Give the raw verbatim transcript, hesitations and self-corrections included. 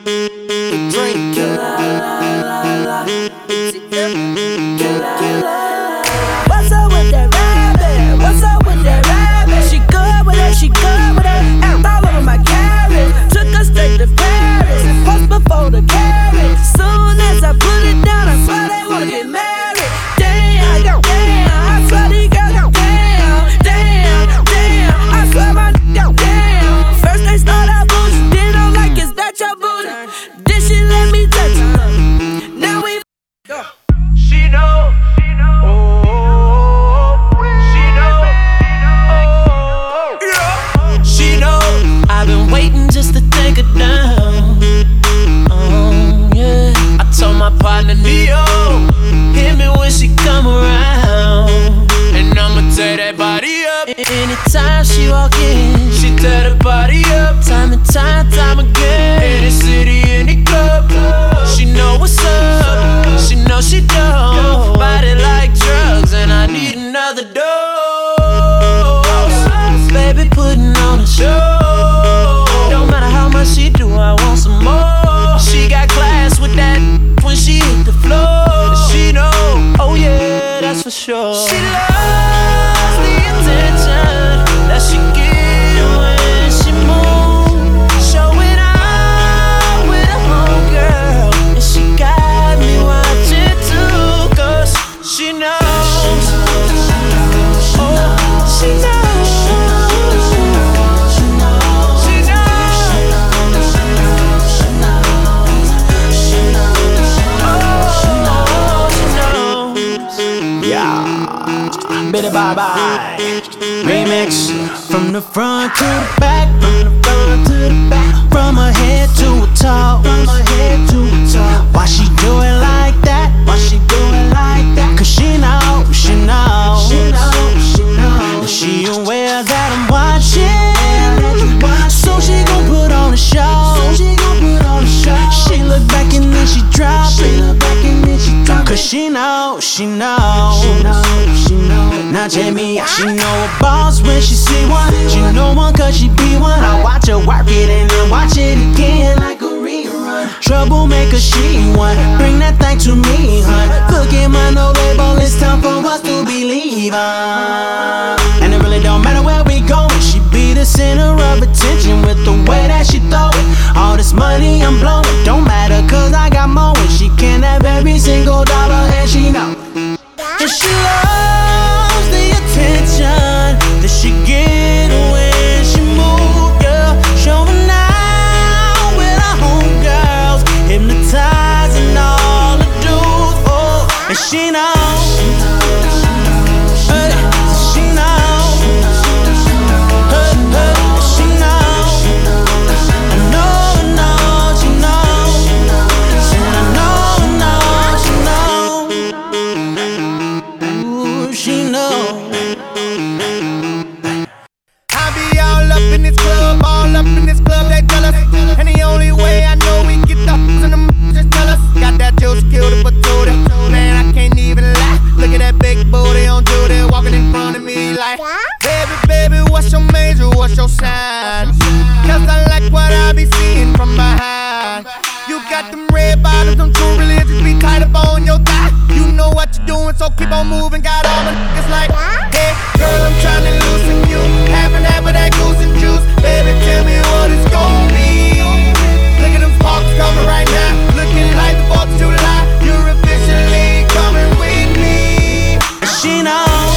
Drink killer. What's up with that rabbit? What's up with that rabbit? She good with it, she good with it. And all over my carrot. Took her straight to Paris. Post before the carrot. Soon as I put it down, I swear they wanna get married. Damn, damn, I swear these girls go damn, damn, damn. I swear my go damn. First they start out booty, then I'm like, is that your booty? Then she let me touch her. Now we go. She know. I've been waiting just to take her down. Oh, yeah. I told my partner Neo, hit me when she come around, and I'ma tear that body up. Anytime she walk in, she tear the body up. Time and time, time again. In the city, in the club, she know what's up. She know she don't. Body like drugs, and I need another dose. Baby putting on a show. She do, I want some more. She got class with that when she hit the floor. She know, oh yeah, that's for sure. She loves the attention that she get when she move. Showing out with a homegirl, and she got me watching too. Cause she knows, oh, she knows. Bitty bye bye remix from the front to the back, from the front to the back, from her head to her toe, from her head to her toe. Why she do it like that? Why she do it like that? Cause she know, she know, she know, she know. She aware that I'm watching, so she gon' put on a show. So she gon' put on a show. She look back and then she drop it. She look back and then she drop it. Cause she know, she know, she know, she know. Now Jamie, she know a boss when she see one. She know one cause she be one. I watch her work it and then watch it again like a rerun. Troublemaker, she one. Bring that thing to me, hun. Look at my no label, it's time for us to believe her. And it really don't matter where we going. She be the center of attention with the way that she throw it. All this money I'm blowing don't matter cause I got more. And she can have every single dollar and she know. And she loves the attention that she get when she move, yeah. Showing out with her homegirls, hypnotizing all the dudes, oh. And she knows, hey, she knows, hey, hey, she knows. I know, I know, she knows. And I know, I know, she knows. She know. I be all up in this club, all up in this club, they jealous. And the only way I know we get the f***s in them just tell us. Got that juice, killed it, but told it. Man, I can't even lie. Look at that big booty on Judy walking in front of me like, baby, baby, what's your major, what's your sign? Cause I like what I be seeing from behind. You got them red bottoms, them true religions be tight up on your thigh. You know what you're doing, so keep on moving. Got all my niggas like, hey, girl, I'm tryna loosen you. Having half of that goose and juice. Baby, tell me what it's gon' be. Look at them sparks coming right now. Looking like the fourth of July. You're officially coming with me. She knows.